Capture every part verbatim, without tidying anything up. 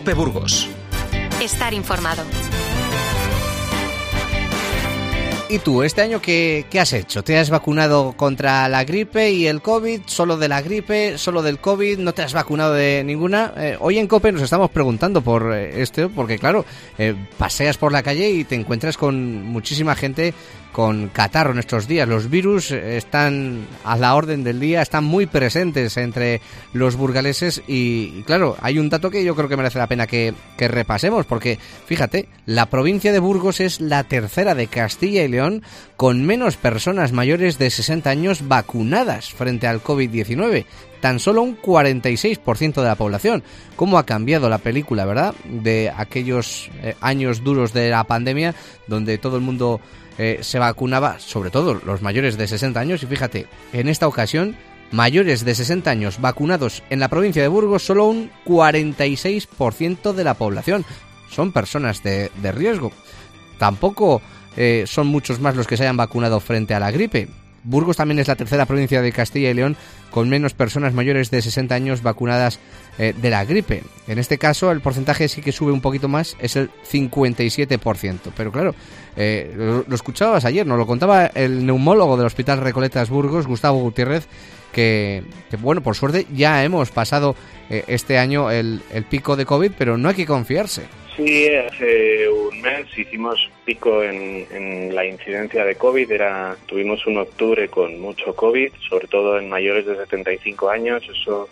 COPE Burgos. Estar informado. ¿Y tú, este año qué, qué has hecho? ¿Te has vacunado contra la gripe y el COVID? ¿Solo de la gripe? ¿Solo del COVID? ¿No te has vacunado de ninguna? Eh, hoy en COPE nos estamos preguntando por eh, esto, porque claro, eh, paseas por la calle y te encuentras con muchísima gente con catarro en estos días. Los virus están a la orden del día, están muy presentes entre los burgaleses y, y claro, hay un dato que yo creo que merece la pena que, que repasemos, porque fíjate, la provincia de Burgos es la tercera de Castilla y León con menos personas mayores de sesenta años vacunadas frente al COVID diecinueve. Tan solo un cuarenta y seis por ciento de la población. ¿Cómo ha cambiado la película, verdad? De aquellos eh, años duros de la pandemia, donde todo el mundo eh, se vacunaba, sobre todo los mayores de sesenta años. Y fíjate, en esta ocasión, mayores de sesenta años vacunados en la provincia de Burgos, solo un cuarenta y seis por ciento de la población. Son personas de, de riesgo. Tampoco eh, son muchos más los que se hayan vacunado frente a la gripe. Burgos también es la tercera provincia de Castilla y León con menos personas mayores de sesenta años vacunadas eh, de la gripe. En este caso el porcentaje sí que sube un poquito más, es el cincuenta y siete por ciento. Pero claro, eh, lo, lo escuchabas ayer, nos lo contaba el neumólogo del Hospital Recoletas Burgos, Gustavo Gutiérrez, que, que bueno, por suerte ya hemos pasado eh, este año el, el pico de COVID, pero no hay que confiarse. Sí, hace un mes hicimos pico en, en la incidencia de COVID. Era, tuvimos un octubre con mucho COVID, sobre todo en mayores de setenta y cinco años. Eso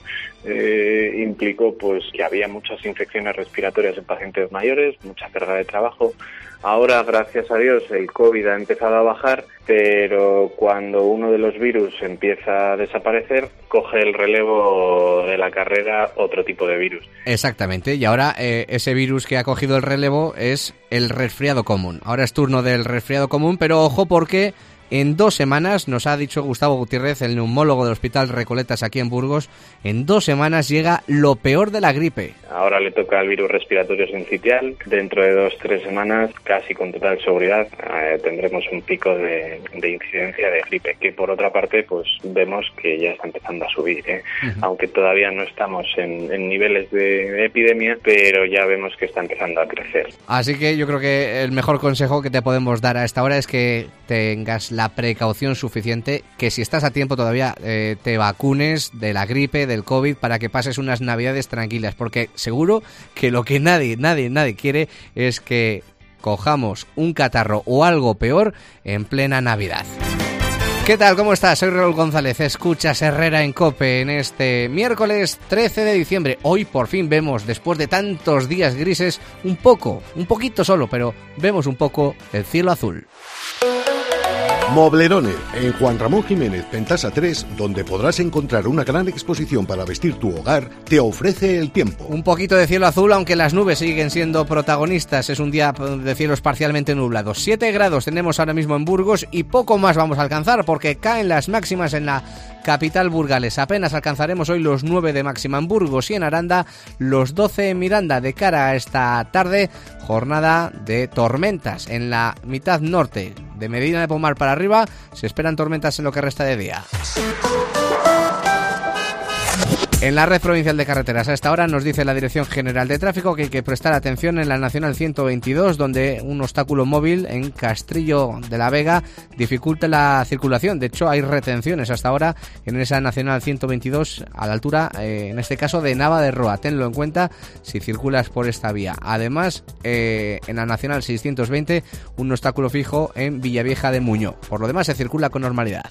eh, implicó pues que había muchas infecciones respiratorias en pacientes mayores, mucha carga de trabajo. Ahora, gracias a Dios, el COVID ha empezado a bajar, pero cuando uno de los virus empieza a desaparecer, coge el relevo de la carrera otro tipo de virus. Exactamente, y ahora eh, ese virus que ha cogido el relevo es el resfriado común. Ahora es turno del resfriado común, pero ojo porque en dos semanas, nos ha dicho Gustavo Gutiérrez, el neumólogo del Hospital Recoletas aquí en Burgos, en dos semanas llega lo peor de la gripe. Ahora le toca el virus respiratorio sincitial. Dentro de dos, tres semanas, casi con total seguridad, eh, tendremos un pico de, de incidencia de gripe, que por otra parte, pues vemos que ya está empezando a subir, ¿eh? Uh-huh. Aunque todavía no estamos en, en niveles de epidemia, pero ya vemos que está empezando a crecer. Así que yo creo que el mejor consejo que te podemos dar a esta hora es que tengas la precaución suficiente, que si estás a tiempo todavía eh, te vacunes de la gripe, del COVID, para que pases unas navidades tranquilas, porque seguro que lo que nadie, nadie, nadie quiere es que cojamos un catarro o algo peor en plena Navidad. ¿Qué tal? ¿Cómo estás? Soy Raúl González, escuchas Herrera en COPE en este miércoles trece de diciembre. Hoy por fin vemos, después de tantos días grises, un poco, un poquito solo, pero vemos un poco el cielo azul. Moblerone, en Juan Ramón Jiménez, Pentasa tres, donde podrás encontrar una gran exposición para vestir tu hogar, te ofrece el tiempo. Un poquito de cielo azul, aunque las nubes siguen siendo protagonistas. Es un día de cielos parcialmente nublados. siete grados tenemos ahora mismo en Burgos y poco más vamos a alcanzar porque caen las máximas en la capital burgalesa. Apenas alcanzaremos hoy los nueve de máxima en Burgos y en Aranda, los doce en Miranda. De cara a esta tarde, jornada de tormentas en la mitad norte. De Medina de Pomar para arriba se esperan tormentas en lo que resta de día. En la red provincial de carreteras a esta hora nos dice la Dirección General de Tráfico que hay que prestar atención en la Nacional ciento veintidós, donde un obstáculo móvil en Castrillo de la Vega dificulta la circulación. De hecho, hay retenciones hasta ahora en esa Nacional ciento veintidós a la altura, eh, en este caso, de Nava de Roa. Tenlo en cuenta si circulas por esta vía. Además, eh, en la Nacional seiscientos veinte, un obstáculo fijo en Villavieja de Muñó. Por lo demás, se circula con normalidad.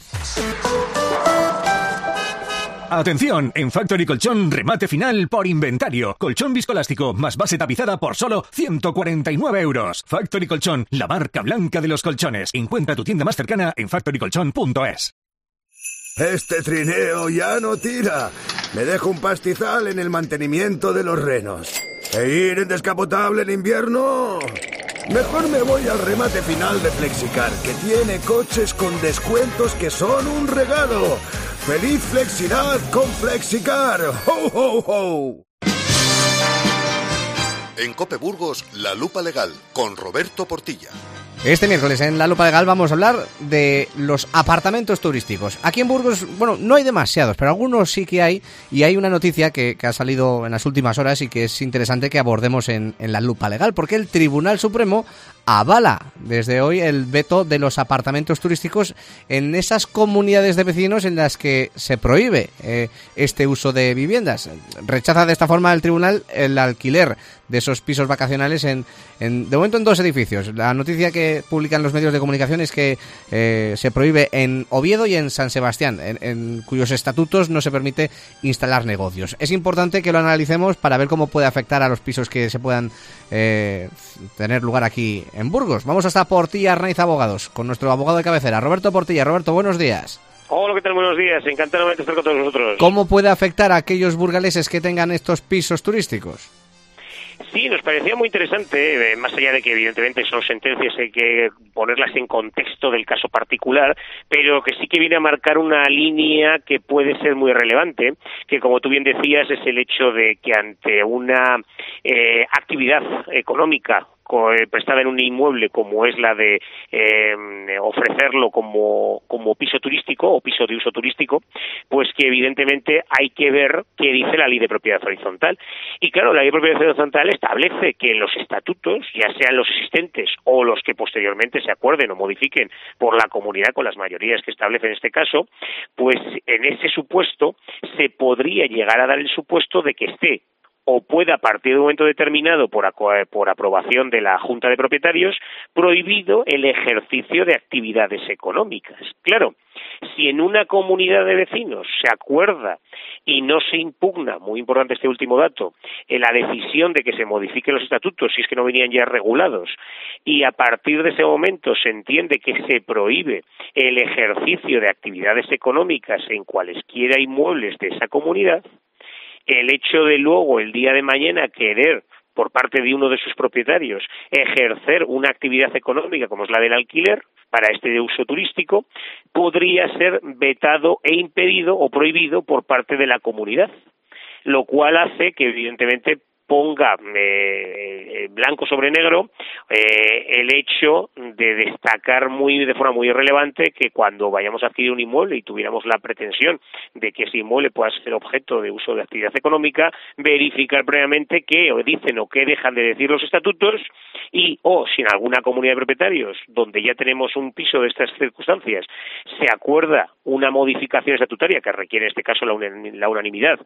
Atención, en Factory Colchón, remate final por inventario. Colchón viscoelástico más base tapizada por solo ciento cuarenta y nueve euros. Factory Colchón, la marca blanca de los colchones. Encuentra tu tienda más cercana en factory colchón punto es. Este trineo ya no tira. Me dejo un pastizal en el mantenimiento de los renos. ¿E ir en descapotable en invierno? Mejor me voy al remate final de Flexicar, que tiene coches con descuentos que son un regalo. ¡Feliz Flexidad con Flexicar! ¡Ho, ho, ho! En COPE Burgos, La Lupa Legal, con Roberto Portilla. Este miércoles en La Lupa Legal vamos a hablar de los apartamentos turísticos. Aquí en Burgos, bueno, no hay demasiados, pero algunos sí que hay, y hay una noticia que, que ha salido en las últimas horas y que es interesante que abordemos en, en La Lupa Legal, porque el Tribunal Supremo avala desde hoy el veto de los apartamentos turísticos en esas comunidades de vecinos en las que se prohíbe eh, este uso de viviendas. Rechaza de esta forma el tribunal el alquiler de esos pisos vacacionales en, en de momento en dos edificios. La noticia que publican los medios de comunicación es que eh, se prohíbe en Oviedo y en San Sebastián, en, en cuyos estatutos no se permite instalar negocios. Es importante que lo analicemos para ver cómo puede afectar a los pisos que se puedan eh, tener lugar aquí en Burgos. Vamos hasta Portilla Arnaiz Abogados con nuestro abogado de cabecera, Roberto Portilla. Roberto, buenos días. Hola, ¿qué tal? Buenos días. Encantado de estar con todos vosotros. ¿Cómo puede afectar a aquellos burgaleses que tengan estos pisos turísticos? Sí, nos parecía muy interesante, eh, más allá de que evidentemente son sentencias, hay que ponerlas en contexto del caso particular, pero que sí que viene a marcar una línea que puede ser muy relevante, que como tú bien decías es el hecho de que ante una eh, actividad económica prestada en un inmueble como es la de eh, ofrecerlo como, como piso turístico o piso de uso turístico, pues que evidentemente hay que ver qué dice la Ley de Propiedad Horizontal. Y claro, la Ley de Propiedad Horizontal establece que en los estatutos, ya sean los existentes o los que posteriormente se acuerden o modifiquen por la comunidad con las mayorías que establece en este caso, pues en ese supuesto se podría llegar a dar el supuesto de que esté o pueda, a partir de un momento determinado, por, por aprobación de la Junta de Propietarios, prohibido el ejercicio de actividades económicas. Claro, si en una comunidad de vecinos se acuerda y no se impugna, muy importante este último dato, en la decisión de que se modifiquen los estatutos, si es que no venían ya regulados, y a partir de ese momento se entiende que se prohíbe el ejercicio de actividades económicas en cualesquiera inmuebles de esa comunidad, el hecho de luego, el día de mañana, querer, por parte de uno de sus propietarios, ejercer una actividad económica como es la del alquiler, para este de uso turístico, podría ser vetado e impedido o prohibido por parte de la comunidad, lo cual hace que, evidentemente, ponga eh, blanco sobre negro eh, el hecho de destacar muy de forma muy relevante que cuando vayamos a adquirir un inmueble y tuviéramos la pretensión de que ese inmueble pueda ser objeto de uso de actividad económica, verificar previamente qué o dicen o qué dejan de decir los estatutos y o si en alguna comunidad de propietarios donde ya tenemos un piso de estas circunstancias se acuerda una modificación estatutaria que requiere en este caso la, un, la unanimidad,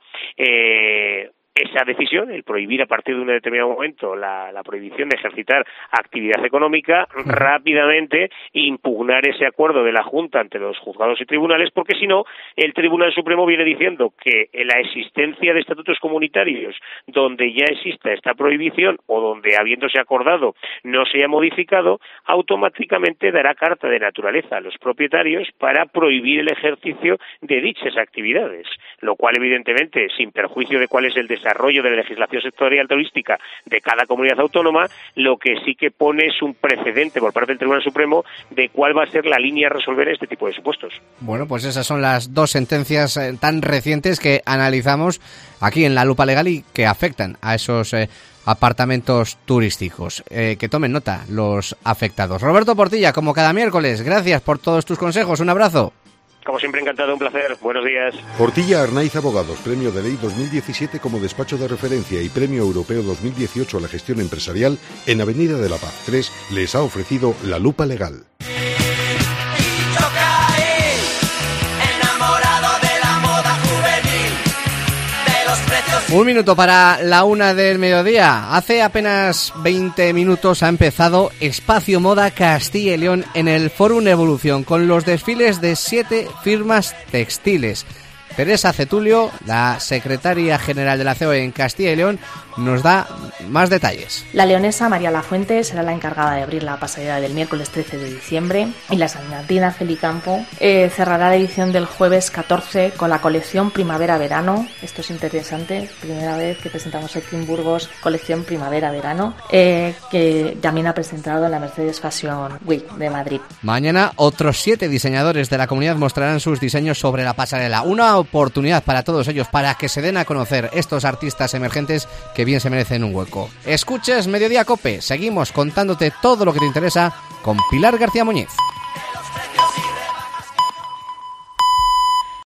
eh, esa decisión, el prohibir a partir de un determinado momento la, la prohibición de ejercitar actividad económica, rápidamente impugnar ese acuerdo de la Junta ante los juzgados y tribunales, porque si no, el Tribunal Supremo viene diciendo que la existencia de estatutos comunitarios donde ya exista esta prohibición o donde, habiéndose acordado, no se haya modificado, automáticamente dará carta de naturaleza a los propietarios para prohibir el ejercicio de dichas actividades, lo cual, evidentemente, sin perjuicio de cuál es el desarrollo de la legislación sectorial turística de cada comunidad autónoma, lo que sí que pone es un precedente por parte del Tribunal Supremo de cuál va a ser la línea a resolver este tipo de supuestos. Bueno, pues esas son las dos sentencias eh, tan recientes que analizamos aquí en La Lupa Legal y que afectan a esos eh, apartamentos turísticos. Eh, que tomen nota los afectados. Roberto Portilla, como cada miércoles, gracias por todos tus consejos. Un abrazo. Como siempre, encantado, un placer. Buenos días. Portilla Arnaiz Abogados, Premio de Ley dos mil diecisiete como despacho de referencia y Premio Europeo dos mil dieciocho a la gestión empresarial en Avenida de la Paz tres, les ha ofrecido La Lupa Legal. Un minuto para la una del mediodía. Hace apenas veinte minutos ha empezado Espacio Moda Castilla y León en el Fórum Evolución con los desfiles de siete firmas textiles. Teresa Cetulio, la secretaria general de la C E O E en Castilla y León, nos da más detalles. La leonesa María Lafuente será la encargada de abrir la pasarela del miércoles trece de diciembre y la salmantina Celicampo eh, cerrará la edición del jueves catorce con la colección Primavera-Verano. Esto es interesante, primera vez que presentamos aquí en Burgos colección Primavera-Verano, eh, que también ha presentado la Mercedes Fashion Week de Madrid. Mañana otros siete diseñadores de la comunidad mostrarán sus diseños sobre la pasarela. Una oportunidad para todos ellos para que se den a conocer estos artistas emergentes que bien se merecen un hueco. Escuches Mediodía Cope, seguimos contándote todo lo que te interesa con Pilar García Muñiz.